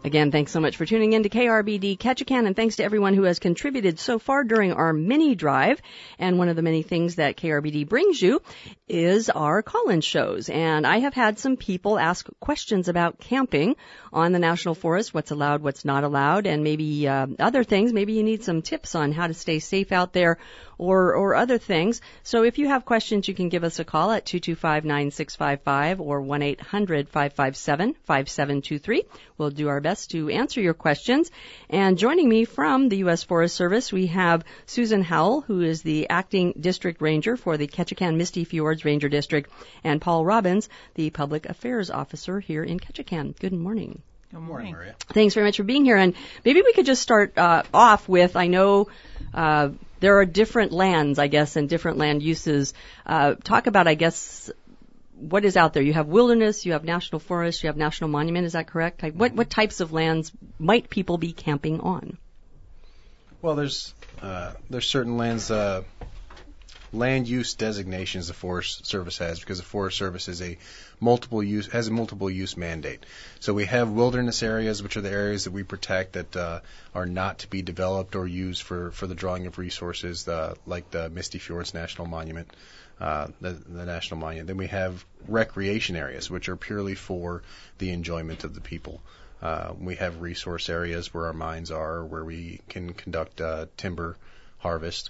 Again, thanks so much for tuning in to KRBD Ketchikan, and thanks to everyone who has contributed so far during our mini drive. And one of the many things that KRBD brings you is our call-in shows. And I have had some people ask questions about camping on the National Forest, what's allowed, what's not allowed, and maybe other things. Maybe you need some tips on how to stay safe out there or other things. So if you have questions, you can give us a call at 225-9655 or 1-800-557-5723. We'll do our best to answer your questions. And joining me from the U.S. Forest Service, we have Susan Howell, who is the Acting District Ranger for the Ketchikan Misty Fjords Ranger District, and Paul Robbins, the Public Affairs Officer here in Ketchikan. Good morning. Good morning, Maria. Thanks very much for being here. And maybe we could just start off with, I know there are different lands, I guess, and different land uses. Talk about, I guess, what is out there. You have wilderness, you have national forest, you have national monument. Is that correct? Like, what types of lands might people be camping on? Well, there's certain lands, land use designations the Forest Service has, because the Forest Service is a multiple use mandate. So we have wilderness areas, which are the areas that we protect that are not to be developed or used for the drawing of resources, like the Misty Fjords National Monument, the National Monument. Then we have recreation areas, which are purely for the enjoyment of the people. We have resource areas where our mines are, where we can conduct timber harvest.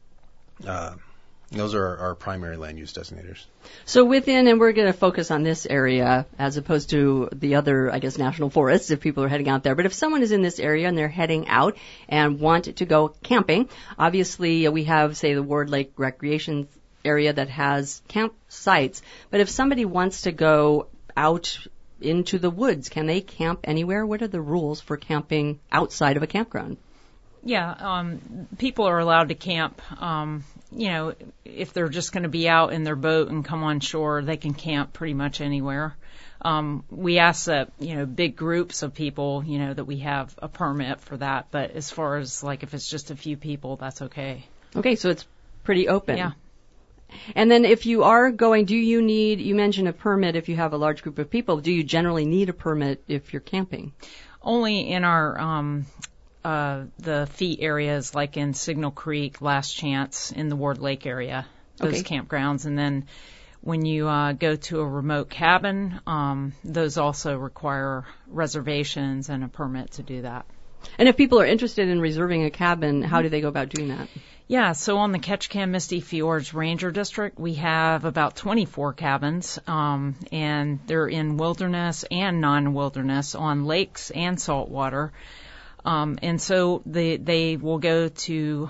Those are our primary land use designators. So within, and we're going to focus on this area as opposed to the other, I guess, national forests if people are heading out there. But if someone is in this area and they're heading out and want to go camping, obviously we have, say, the Ward Lake Recreation area that has campsites. But if somebody wants to go out into the woods, can they camp anywhere? What are the rules for camping outside of a campground? Yeah, people are allowed to camp. If they're just going to be out in their boat and come on shore, they can camp pretty much anywhere. We ask that, big groups of people, that we have a permit for that. But as far as, if it's just a few people, that's okay. Okay, so it's pretty open. Yeah. And then if you are going, you mentioned a permit if you have a large group of people. Do you generally need a permit if you're camping? Only in our the fee areas, like in Signal Creek, Last Chance, in the Ward Lake area, those campgrounds. And then when you go to a remote cabin, those also require reservations and a permit to do that. And if people are interested in reserving a cabin, how do they go about doing that? Yeah, so on the Ketchikan Misty Fjords Ranger District, we have about 24 cabins, and they're in wilderness and non-wilderness, on lakes and saltwater. And so they will go to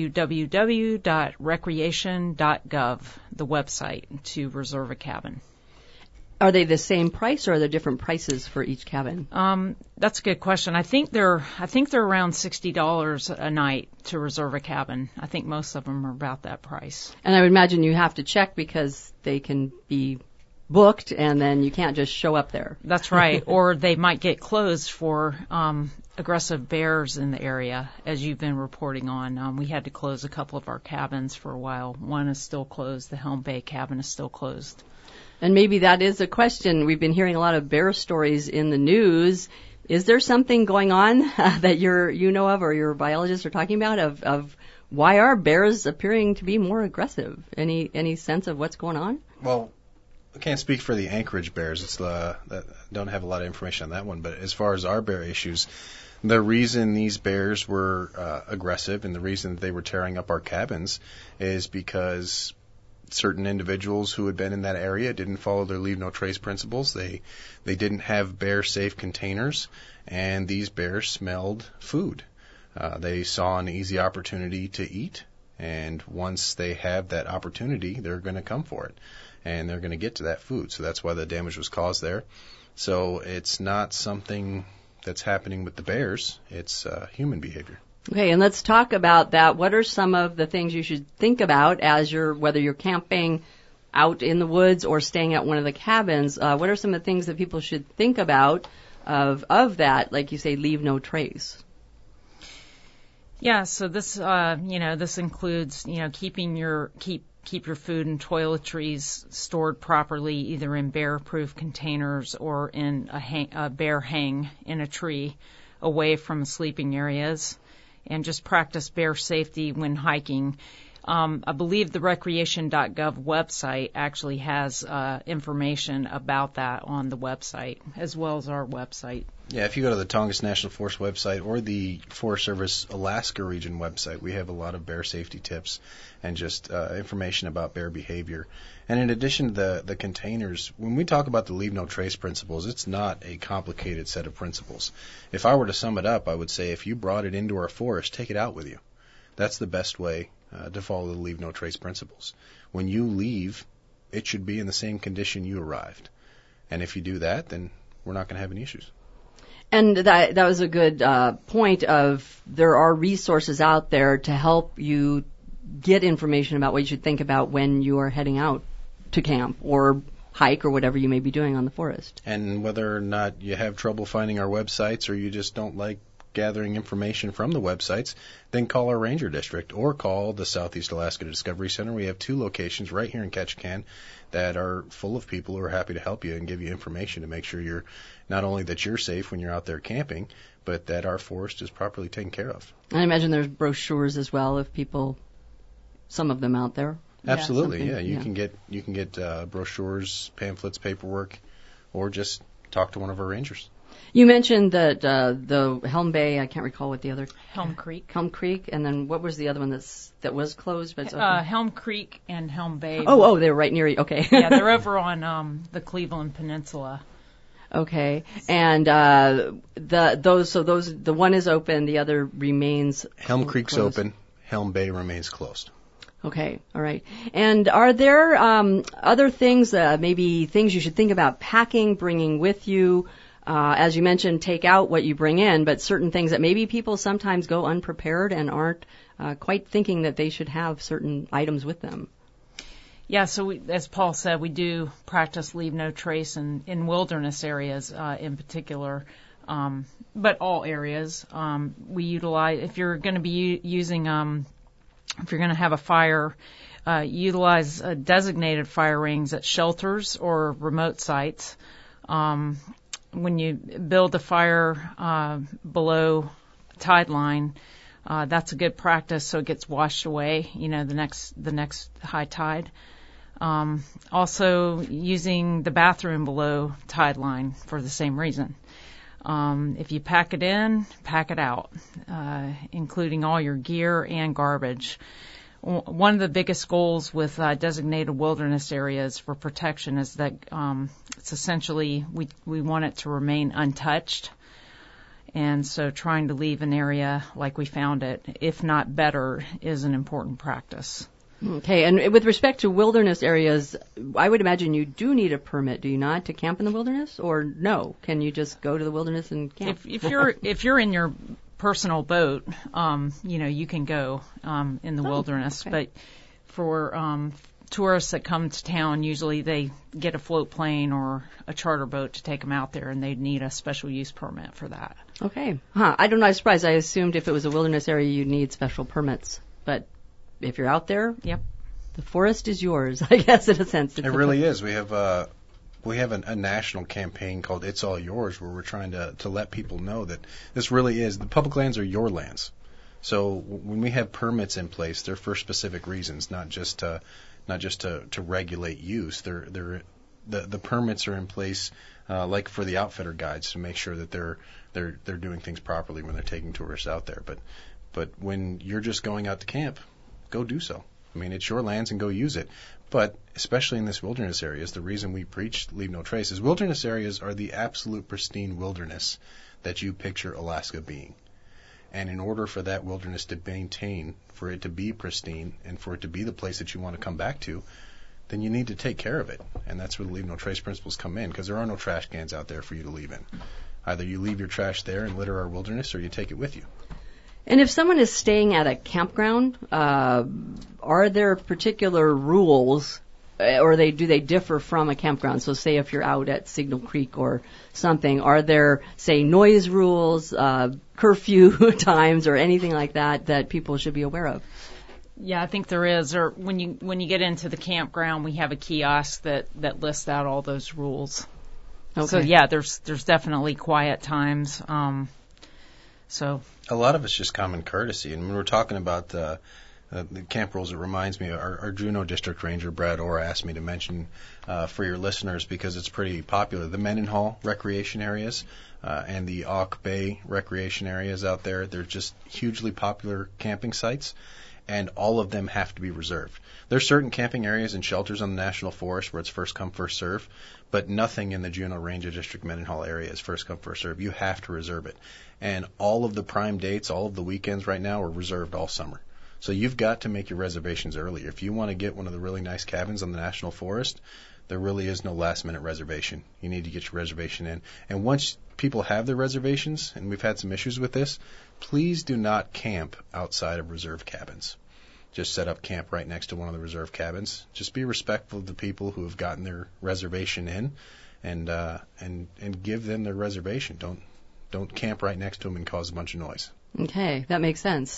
www.recreation.gov, the website, to reserve a cabin. Are they the same price, or are there different prices for each cabin? That's a good question. I think they're around $60 a night to reserve a cabin. I think most of them are about that price. And I would imagine you have to check because they can be booked, and then you can't just show up there. That's right. Or they might get closed for aggressive bears in the area, as you've been reporting on. We had to close a couple of our cabins for a while. One is still closed. The Helm Bay cabin is still closed. And maybe that is a question. We've been hearing a lot of bear stories in the news. Is there something going on that you know of, or your biologists are talking about, of why are bears appearing to be more aggressive? Any sense of what's going on? Well, I can't speak for the Anchorage bears. Don't have a lot of information on that one. But as far as our bear issues, the reason these bears were aggressive and the reason they were tearing up our cabins is because certain individuals who had been in that area didn't follow their leave no trace principles. They didn't have bear safe containers, and these bears smelled food. They saw an easy opportunity to eat, and once they have that opportunity, they're going to come for it, and they're going to get to that food. So that's why the damage was caused there. So it's not something that's happening with the bears. It's human behavior. Okay, and let's talk about that. What are some of the things you should think about as whether you're camping out in the woods or staying at one of the cabins? What are some of the things that people should think about of that, like you say, leave no trace? Yeah, so this, this includes, keep keep your food and toiletries stored properly, either in bear-proof containers or in a bear hang in a tree away from sleeping areas, and just practice bear safety when hiking. I believe the recreation.gov website actually has information about that on the website, as well as our website. Yeah, if you go to the Tongass National Forest website or the Forest Service Alaska Region website, we have a lot of bear safety tips and just information about bear behavior. And in addition to the containers, when we talk about the leave no trace principles, it's not a complicated set of principles. If I were to sum it up, I would say if you brought it into our forest, take it out with you. That's the best way to follow the leave no trace principles. When you leave, it should be in the same condition you arrived. And if you do that, then we're not going to have any issues. And that was a good point of there are resources out there to help you get information about what you should think about when you are heading out to camp or hike or whatever you may be doing on the forest. And whether or not you have trouble finding our websites or you just don't like gathering information from the websites, then call our ranger district or call the Southeast Alaska Discovery Center. We have 2 locations right here in Ketchikan that are full of people who are happy to help you and give you information to make sure you're not only that you're safe when you're out there camping, but that our forest is properly taken care of. I imagine there's brochures as well if people, some of them out there. Absolutely, yeah. You can get brochures, pamphlets, paperwork, or just talk to one of our rangers. You mentioned that the Helm Bay, I can't recall what the other... Helm Creek. Helm Creek, and then what was the other one that was closed? But Helm Creek and Helm Bay. Oh, they're right near you. Okay. Yeah, they're over on the Cleveland Peninsula. Okay, and the one is open, the other remains Helm Creek's closed. open, Helm Bay remains closed. Okay, all right. And are there other things, maybe things you should think about packing, bringing with you? As you mentioned, take out what you bring in, but certain things that maybe people sometimes go unprepared and aren't quite thinking that they should have certain items with them. Yeah, so as Paul said, we do practice leave no trace in wilderness areas in particular, but all areas. We utilize, if you're going to be using, if you're going to have a fire, utilize designated fire rings at shelters or remote sites. When you build a fire below tide line, that's a good practice so it gets washed away, the next high tide. Also using the bathroom below tide line for the same reason. If you pack it in, pack it out, including all your gear and garbage. One of the biggest goals with designated wilderness areas for protection is that it's essentially we want it to remain untouched. And so trying to leave an area like we found it, if not better, is an important practice. Okay, and with respect to wilderness areas, I would imagine you do need a permit, do you not, to camp in the wilderness? Or no? Can you just go to the wilderness and camp? If you're in your personal boat, you can go in the wilderness. Okay. But for tourists that come to town, usually they get a float plane or a charter boat to take them out there, and they'd need a special use permit for that. Okay. I don't know. I was surprised. I assumed if it was a wilderness area, you'd need special permits. But if you're out there, yep, the forest is yours, I guess, in a sense. It really is. We have a national campaign called It's All Yours, where we're trying to let people know that this really is, the public lands are your lands. So when we have permits in place, they're for specific reasons, not just to regulate use. The permits are in place, like for the outfitter guides, to make sure that they're doing things properly when they're taking tourists out there. But when you're just going out to camp, go do so. I mean, it's your lands and go use it. But especially in this wilderness areas, the reason we preach leave no trace is wilderness areas are the absolute pristine wilderness that you picture Alaska being. And in order for that wilderness to maintain, for it to be pristine, and for it to be the place that you want to come back to, then you need to take care of it. And that's where the leave no trace principles come in, because there are no trash cans out there for you to leave in. Either you leave your trash there and litter our wilderness, or you take it with you. And if someone is staying at a campground, are there particular rules, or do they differ from a campground? So say if you're out at Signal Creek or something, are there, say, noise rules, curfew times, or anything like that people should be aware of? Yeah, I think there is. Or when you get into the campground, we have a kiosk that lists out all those rules. Okay. So yeah, there's definitely quiet times. So a lot of it's just common courtesy. And when we're talking about the camp rules, it reminds me, our Juneau District Ranger, Brad Orr, asked me to mention for your listeners, because it's pretty popular, the Mendenhall recreation areas and the Auk Bay recreation areas out there. They're just hugely popular camping sites, and all of them have to be reserved. There's certain camping areas and shelters on the National Forest where it's first come, first serve, but nothing in the Juneau Ranger District Mendenhall area is first come, first serve. You have to reserve it. And all of the prime dates, all of the weekends right now are reserved all summer. So you've got to make your reservations early. If you want to get one of the really nice cabins on the National Forest, there really is no last-minute reservation. You need to get your reservation in. And once people have their reservations, and we've had some issues with this, please do not camp outside of reserved cabins. Just set up camp right next to one of the reserved cabins. Just be respectful of the people who have gotten their reservation in, and give them their reservation. Don't camp right next to them and cause a bunch of noise. Okay, that makes sense.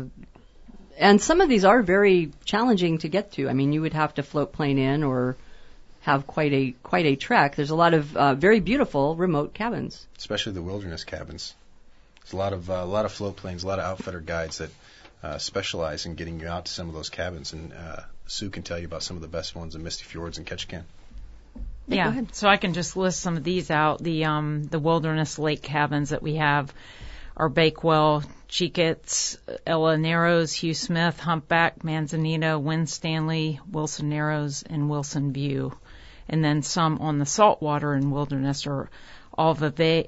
And some of these are very challenging to get to. I mean, you would have to float plane in or have quite a trek. There's a lot of very beautiful remote cabins, especially the wilderness cabins. There's a lot of float planes, a lot of outfitter guides that specialize in getting you out to some of those cabins. And Sue can tell you about some of the best ones in Misty Fjords and Ketchikan. Yeah, so I can just list some of these out. The wilderness lake cabins that we have are Bakewell, Cheekets, Ella Narrows, Hugh Smith, Humpback, Manzanita, Winstanley, Wilson Narrows, and Wilson View. And then some on the saltwater and wilderness are Alva Bay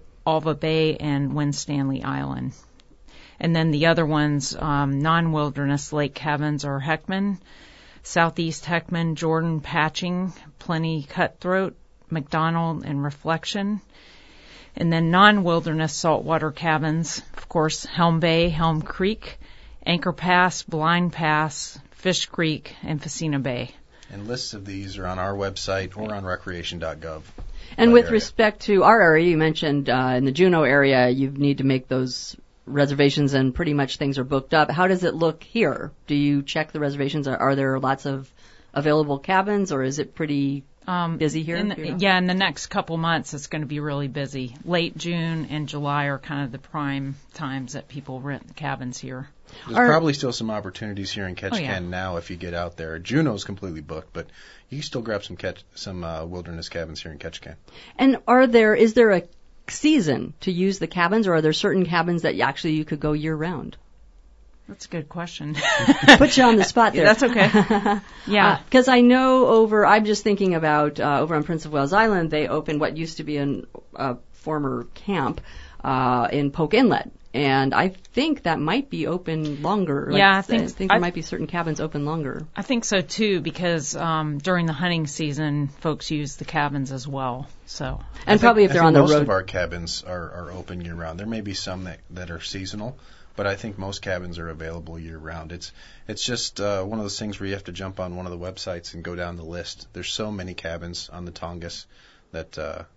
and Winstanley Island. And then the other ones, non-wilderness lake cabins, are Heckman, Southeast Heckman, Jordan, Patching, Plenty, Cutthroat, McDonald, and Reflection. And then non-wilderness saltwater cabins, of course, Helm Bay, Helm Creek, Anchor Pass, Blind Pass, Fish Creek, and Facina Bay. And lists of these are on our website or on recreation.gov. And with respect to our area, you mentioned in the Juneau area, you need to make those reservations and pretty much things are booked up. How does it look here? Do you check the reservations? Are there lots of available cabins, or is it pretty busy here? Yeah, in the next couple months, it's going to be really busy. Late June and July are kind of the prime times that people rent cabins here. There's probably still some opportunities here in Ketchikan now if you get out there. Juneau's completely booked, but you can still grab some wilderness cabins here in Ketchikan. And is there a season to use the cabins, or are there certain cabins that actually you could go year-round? That's a good question. Put you on the spot there. Yeah, that's okay. Yeah. Because I know I'm just thinking about over on Prince of Wales Island, they opened what used to be a former camp in Polk Inlet. And I think that might be open longer. Yeah, I think there might be certain cabins open longer. I think so, too, because during the hunting season, folks use the cabins as well. So, and probably if they're on the road. Most of our cabins are open year-round. There may be some that are seasonal, but I think most cabins are available year-round. It's just one of those things where you have to jump on one of the websites and go down the list. There's so many cabins on the Tongass that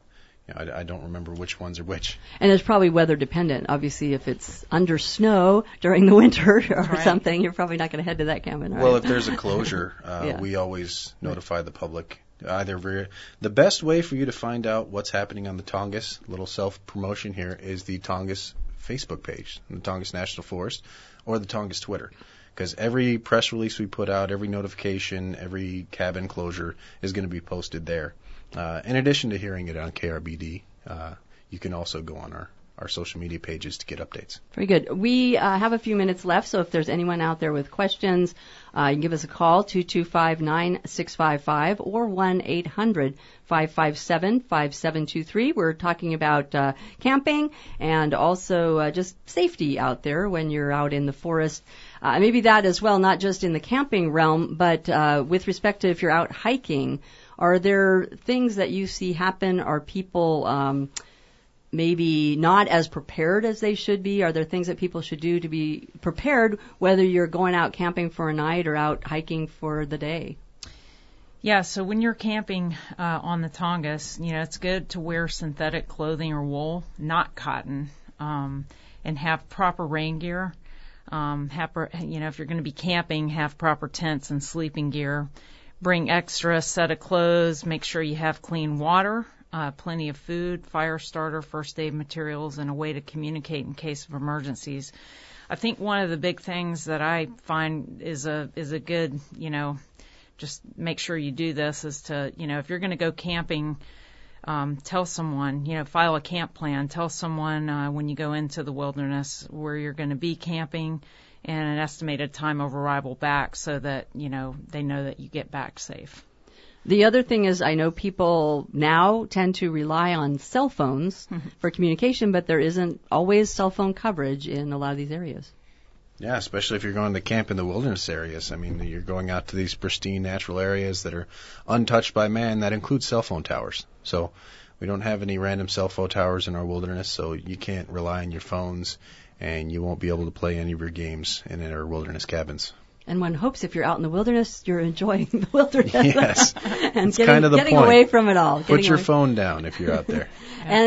I don't remember which ones are which. And it's probably weather dependent. Obviously, if it's under snow during the winter or something, you're probably not going to head to that cabin. Right? Well, if there's a closure, we always notify the public. The best way for you to find out what's happening on the Tongass, little self-promotion here, is the Tongass Facebook page, the Tongass National Forest, or the Tongass Twitter. Because every press release we put out, every notification, every cabin closure is going to be posted there. In addition to hearing it on KRBD, you can also go on our social media pages to get updates. Very good. We have a few minutes left, so if there's anyone out there with questions, you can give us a call, 225-9655 or 1-800-557-5723. We're talking about camping and also just safety out there when you're out in the forest. Maybe that as well, not just in the camping realm, but with respect to if you're out hiking. Are there things that you see happen? Are people maybe not as prepared as they should be? Are there things that people should do to be prepared, whether you're going out camping for a night or out hiking for the day? Yeah, so when you're camping on the Tongass, it's good to wear synthetic clothing or wool, not cotton, and have proper rain gear. If you're going to be camping, have proper tents and sleeping gear. Bring extra set of clothes. Make sure you have clean water, plenty of food, fire starter, first aid materials, and a way to communicate in case of emergencies. I think one of the big things that I find is a good, just make sure you do this is to, if you're going to go camping, tell someone, file a camp plan. Tell someone when you go into the wilderness where you're going to be camping and an estimated time of arrival back so that, they know that you get back safe. The other thing is I know people now tend to rely on cell phones for communication, but there isn't always cell phone coverage in a lot of these areas. Yeah, especially if you're going to camp in the wilderness areas. I mean, you're going out to these pristine natural areas that are untouched by man. That includes cell phone towers. So we don't have any random cell phone towers in our wilderness, so you can't rely on your phones, and you won't be able to play any of your games in our wilderness cabins. And one hopes if you're out in the wilderness, you're enjoying the wilderness. Yes. And it's kind of the getting point. Away from it all. Put your phone down if you're out there.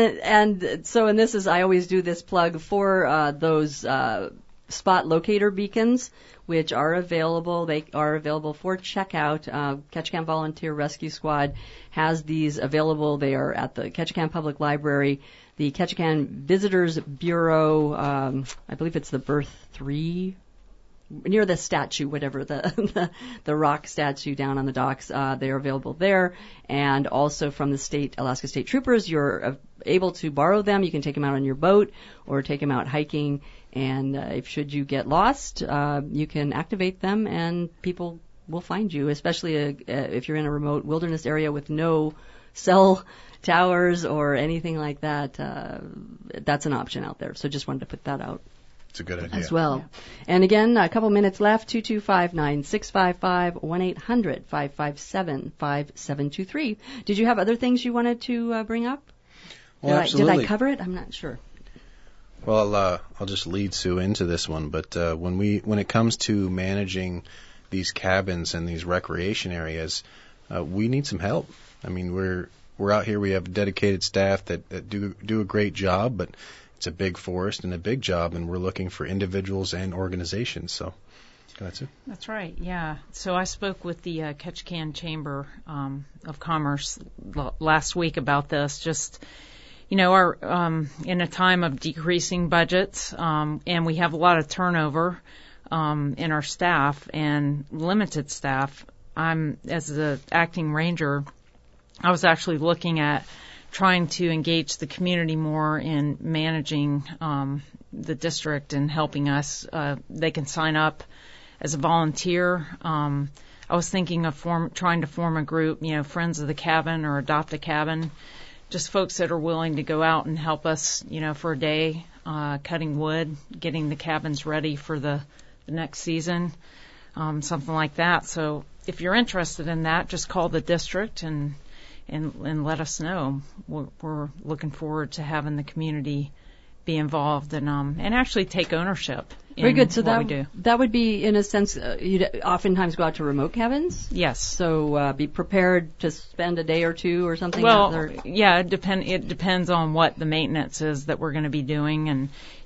And this is, I always do this plug for those spot locator beacons, which are available. They are available for checkout. Ketchikan Volunteer Rescue Squad has these available. They are at the Ketchikan Public Library, the Ketchikan Visitors Bureau, I believe it's the Berth 3, near the statue, whatever, the rock statue down on the docks. They are available there. And also from the Alaska State Troopers, you're able to borrow them. You can take them out on your boat or take them out hiking. And should you get lost, you can activate them and people will find you, especially if you're in a remote wilderness area with no cell towers or anything like that. That's an option out there. So just wanted to put that out. It's a good idea. As well. Yeah. And again, a couple minutes left, 225-9655, 1-800-557-5723. Did you have other things you wanted to bring up? Well, absolutely. Did I cover it? I'm not sure. Well, I'll just lead Sue into this one, but when it comes to managing these cabins and these recreation areas, we need some help. I mean, we're out here. We have dedicated staff that do a great job, but it's a big forest and a big job, and we're looking for individuals and organizations. So, go ahead, Sue. That's right. Yeah. So I spoke with the Ketchikan Chamber of Commerce last week about this. Just our in a time of decreasing budgets, and we have a lot of turnover in our staff and limited staff. As the acting ranger, I was actually looking at trying to engage the community more in managing the district and helping us. They can sign up as a volunteer. I was thinking of trying to form a group, Friends of the Cabin or Adopt a Cabin, just folks that are willing to go out and help us, for a day, cutting wood, getting the cabins ready for the next season, something like that. So if you're interested in that, just call the district and let us know. We're looking forward to having the community be involved and actually take ownership. Very good. So that would be, in a sense, you'd oftentimes go out to remote cabins. Yes. So be prepared to spend a day or two or something. Well, yeah, it depends on what the maintenance is that we're going to be doing, and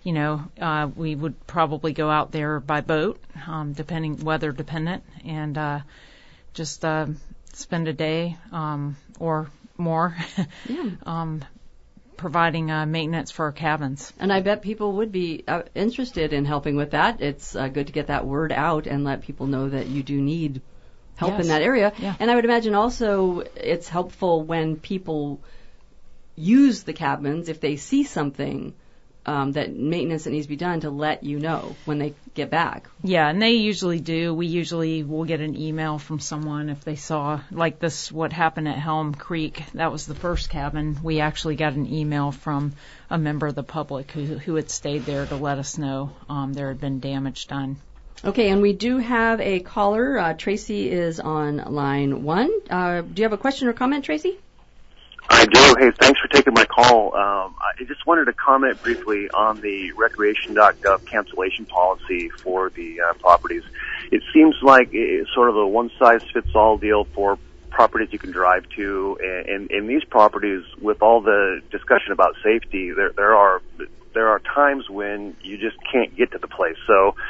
we would probably go out there by boat, weather dependent, and just spend a day or more. Yeah. Providing maintenance for our cabins. And I bet people would be interested in helping with that. It's good to get that word out and let people know that you do need help in that area. Yeah. And I would imagine also it's helpful when people use the cabins, if they see something that maintenance that needs to be done, to let you know when they get back. Yeah, and they usually do. We usually will get an email from someone if they saw, like this, what happened at Helm Creek. That was the first cabin. We actually got an email from a member of the public who had stayed there to let us know there had been damage done. Okay, and we do have a caller. Tracy is on line 1. Do you have a question or comment, Tracy? I do. Hey, thanks for taking my call. I just wanted to comment briefly on the recreation.gov cancellation policy for the properties. It seems like it's sort of a one-size-fits-all deal for properties you can drive to, and in these properties, with all the discussion about safety, there are times when you just can't get to the place. So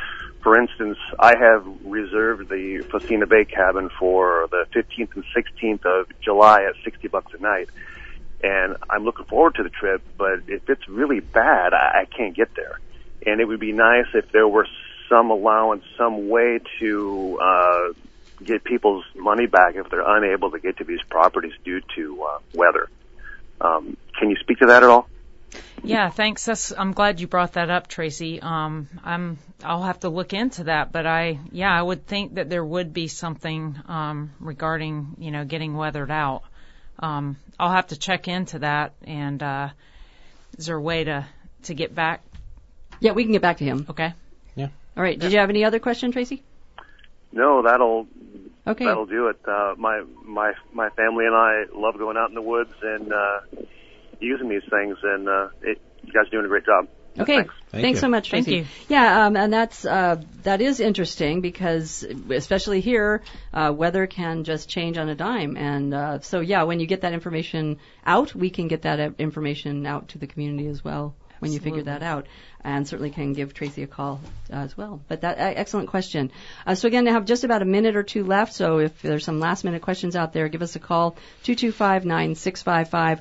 for instance, I have reserved the Fosina Bay cabin for the 15th and 16th of July at $60 a night. And I'm looking forward to the trip, but if it's really bad, I can't get there. And it would be nice if there were some allowance, some way to get people's money back if they're unable to get to these properties due to weather. Can you speak to that at all? Yeah, thanks. I'm glad you brought that up, Tracy. I'll have to look into that, but I would think that there would be something regarding, getting weathered out. I'll have to check into that. And is there a way to get back? Yeah, we can get back to him. Okay. Yeah. All right. Did you have any other question, Tracy? No, that'll do it. My family and I love going out in the woods and using these things, and you guys are doing a great job. Okay. Thanks so much, Tracy. Thank you. Yeah, and that is interesting because especially here, weather can just change on a dime, and so when you get that information out, we can get that information out to the community as well. When you figure that out, and certainly can give Tracy a call as well. But that excellent question. So again, I have just about a minute or two left. So if there's some last minute questions out there, give us a call 225-9655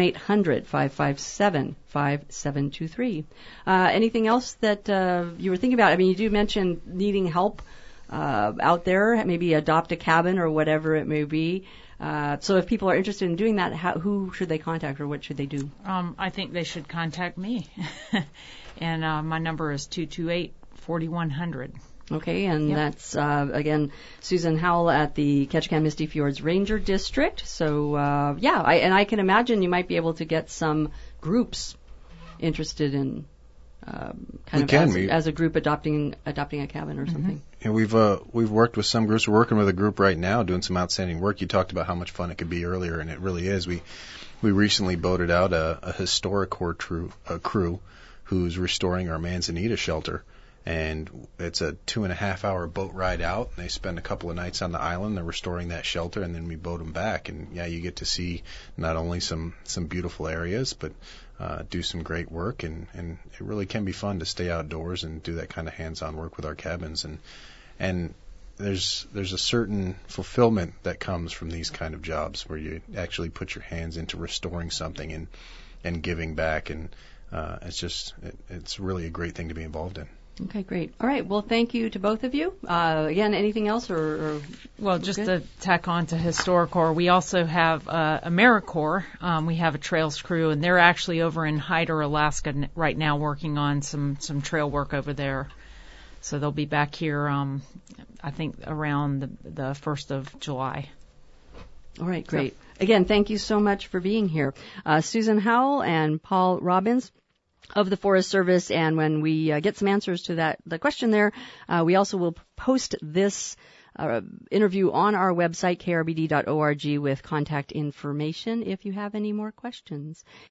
1-800-557-5723. Anything else that you were thinking about? I mean, you do mention needing help out there, maybe adopt a cabin or whatever it may be. So if people are interested in doing that, who should they contact or what should they do? I think they should contact me. And my number is 228-4100. Okay, and that's, again, Susan Howell at the Ketchikan Misty Fjords Ranger District. So, I can imagine you might be able to get some groups interested in as a group adopting a cabin or something. And we've worked with some groups. We're working with a group right now doing some outstanding work. You talked about how much fun it could be earlier, and it really is. We recently boated out a historic crew who's restoring our Manzanita shelter, and it's a 2.5-hour boat ride out. They spend a couple of nights on the island. They're restoring that shelter, and then we boat them back. And you get to see not only some beautiful areas, but do some great work, and it really can be fun to stay outdoors and do that kind of hands-on work with our cabins. And there's a certain fulfillment that comes from these kind of jobs where you actually put your hands into restoring something and giving back, and it's really a great thing to be involved in. Okay, great. All right. Well, thank you to both of you. Again, anything else or Well, just to tack on to HistoriCorps, we also have AmeriCorps. We have a trails crew, and they're actually over in Hyder, Alaska right now working on some trail work over there. So they'll be back here, I think, around the 1st of July. All right, great. Again, thank you so much for being here. Susan Howell and Paul Robbins of the Forest Service, and when we get some answers to the question there, we also will post this interview on our website, krbd.org, with contact information if you have any more questions.